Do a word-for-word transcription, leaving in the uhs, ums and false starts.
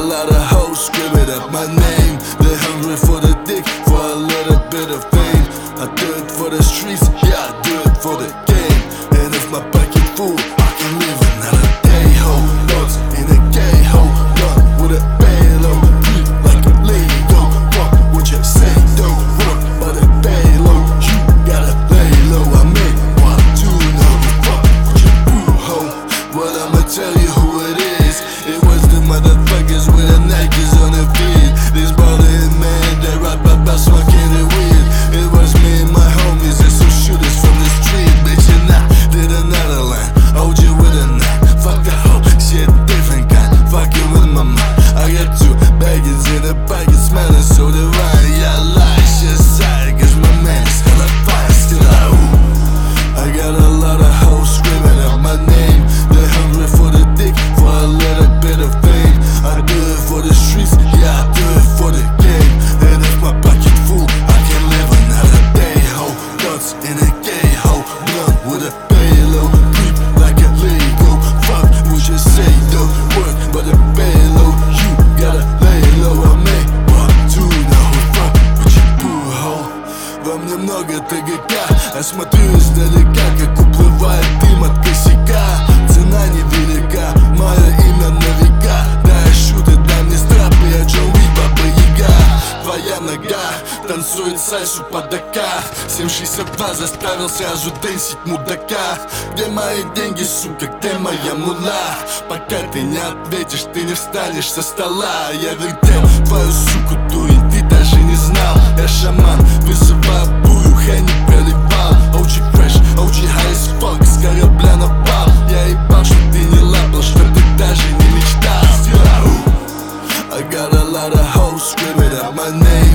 lot of hoes screaming up my name. They're hungry for the dick, for a little bit of fame. I do it for the streets, yeah, I do it for the game. And if my pocket full, I can live another day. Ho, thoughts in a gay ho, done with a payload, treat like a Lego. Fuck what you say, don't work by the payload. You gotta lay low. I made one, two, no, fuck what you do, ho. Well, I'ma tell you who it is. It was the motherfuckers with the Nikes on their feet. This ballin' man that rap about smoking the weed. It was me and my homies and some shooters from the street, bitch. And I did another line, hold you with a knife. Fuck the hoe, she a different kind, fucking with my mind. I got two baggage in the pocket, smelling so divine. Yeah, I lie, shit aside, cause my man is hella fine. Still I ooh, I got a lot of hoes screaming out my name. They're hungry for the dick, for a little bit of fame. I do it for the streets, yeah, I do it for the game. And if my pocket full, I can live another day, ho. Thoughts in a gay ho, blunt with a payload, creep like a Lego. Fuck what you say, don't work but the payload. You gotta lay low. I make one, two, now fuck what you do, ho. Во мне много ТГК, я смотрю издалека, как уплывает дым от косяка. Цена невелика, мое имя на века. Дай шуты, дай мне страп, я Джон Уик, Баба Яга. Твоя нога танцует сальсу под АК. семь шестьдесят два заставил сразу дэнсить мудака. Где мои деньги, сука, где моя мула? Пока ты не ответишь, ты не встанешь со стола. Я вертел твою суку, дуин, ты даже не знал. Я шаман, вызываю бурю, Хенни переливал. О джи фреш, о джи high as fuck, с корабля напал. Я ебал, что ты не лапал, что ты даже не мечтал. Still I, I got a lot of hoes screaming out my name.